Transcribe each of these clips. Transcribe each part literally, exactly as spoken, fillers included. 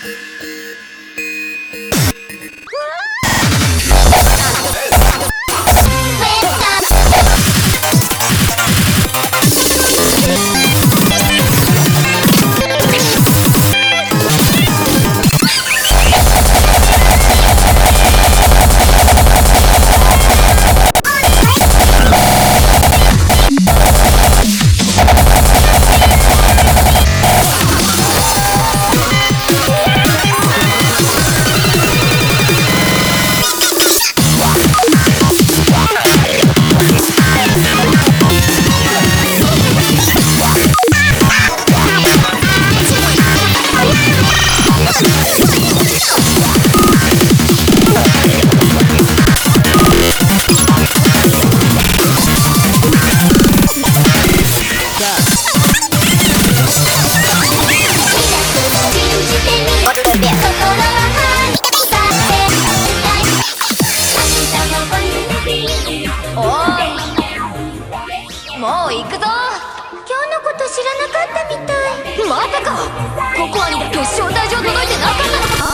もう行くぞ。今日のこと知らなかったみたい。まさかココアにだけ招待状届いてなかったのか。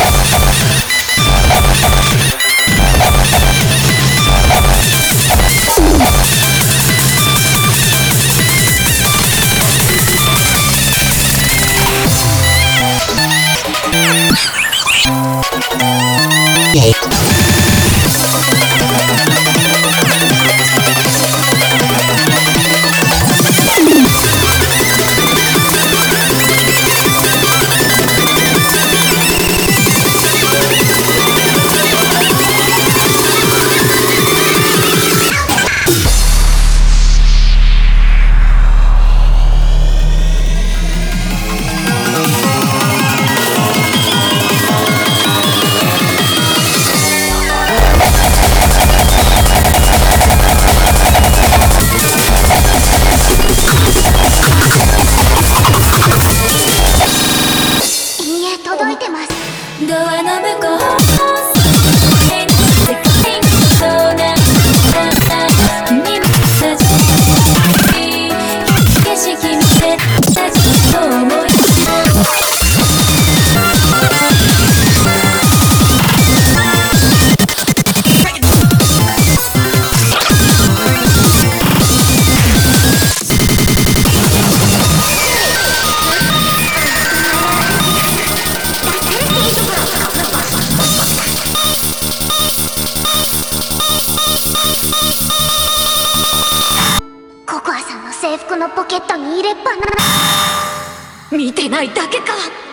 届いてます。ドアの向こう景色見せたちと思いココアさんの制服のポケットに入れっぱな。見てないだけか。